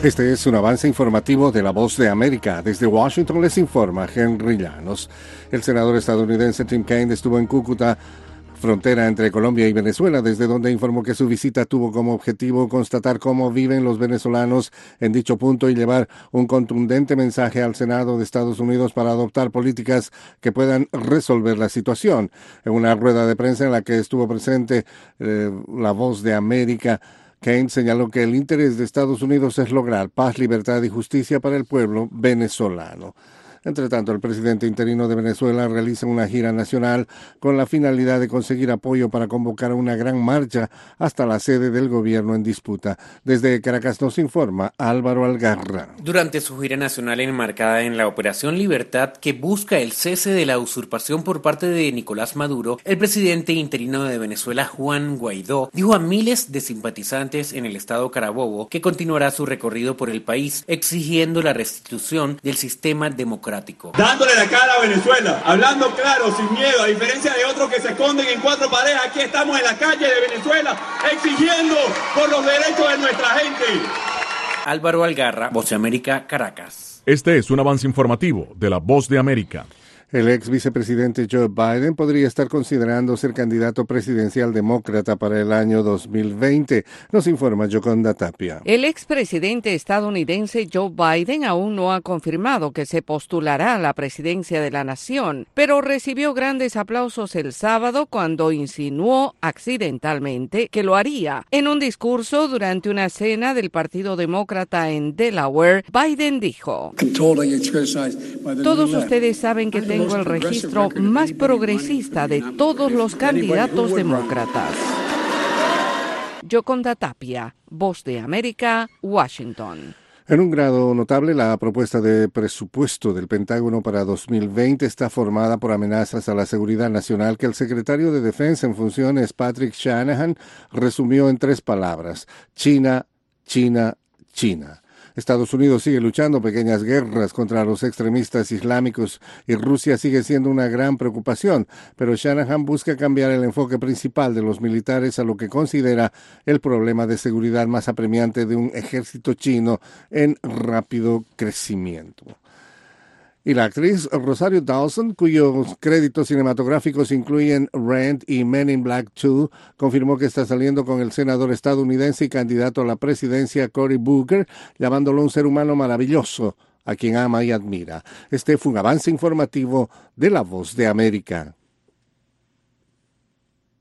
Este es un avance informativo de La Voz de América. Desde Washington les informa Henry Llanos. El senador estadounidense Tim Kaine estuvo en Cúcuta, frontera entre Colombia y Venezuela, desde donde informó que su visita tuvo como objetivo constatar cómo viven los venezolanos en dicho punto y llevar un contundente mensaje al Senado de Estados Unidos para adoptar políticas que puedan resolver la situación. En una rueda de prensa en la que estuvo presente La Voz de América, Kaine señaló que el interés de Estados Unidos es lograr paz, libertad y justicia para el pueblo venezolano. Entre tanto, el presidente interino de Venezuela realiza una gira nacional con la finalidad de conseguir apoyo para convocar una gran marcha hasta la sede del gobierno en disputa. Desde Caracas nos informa Álvaro Algarra. Durante su gira nacional enmarcada en la Operación Libertad, que busca el cese de la usurpación por parte de Nicolás Maduro, el presidente interino de Venezuela, Juan Guaidó, dijo a miles de simpatizantes en el estado Carabobo que continuará su recorrido por el país, exigiendo la restitución del sistema democrático. Dándole la cara a Venezuela, hablando claro, sin miedo, a diferencia de otros que se esconden en cuatro paredes. Aquí estamos en la calle de Venezuela exigiendo por los derechos de nuestra gente. Álvaro Algarra, Voz de América, Caracas. Este es un avance informativo de La Voz de América. El ex vicepresidente Joe Biden podría estar considerando ser candidato presidencial demócrata para el año 2020, nos informa Yoconda Tapia. El expresidente estadounidense Joe Biden aún no ha confirmado que se postulará a la presidencia de la nación, pero recibió grandes aplausos el sábado cuando insinuó accidentalmente que lo haría. En un discurso durante una cena del Partido Demócrata en Delaware, Biden dijo: "Todos ustedes saben que tengo el registro más progresista de todos los candidatos demócratas". Yoconda Tapia, Voz de América, Washington. En un grado notable, la propuesta de presupuesto del Pentágono para 2020 está formada por amenazas a la seguridad nacional que el secretario de Defensa en funciones, Patrick Shanahan, resumió en 3 palabras: China, China, China. Estados Unidos sigue luchando pequeñas guerras contra los extremistas islámicos y Rusia sigue siendo una gran preocupación, pero Shanahan busca cambiar el enfoque principal de los militares a lo que considera el problema de seguridad más apremiante de un ejército chino en rápido crecimiento. Y la actriz Rosario Dawson, cuyos créditos cinematográficos incluyen Rent y Men in Black 2, confirmó que está saliendo con el senador estadounidense y candidato a la presidencia Cory Booker, llamándolo un ser humano maravilloso, a quien ama y admira. Este fue un avance informativo de La Voz de América.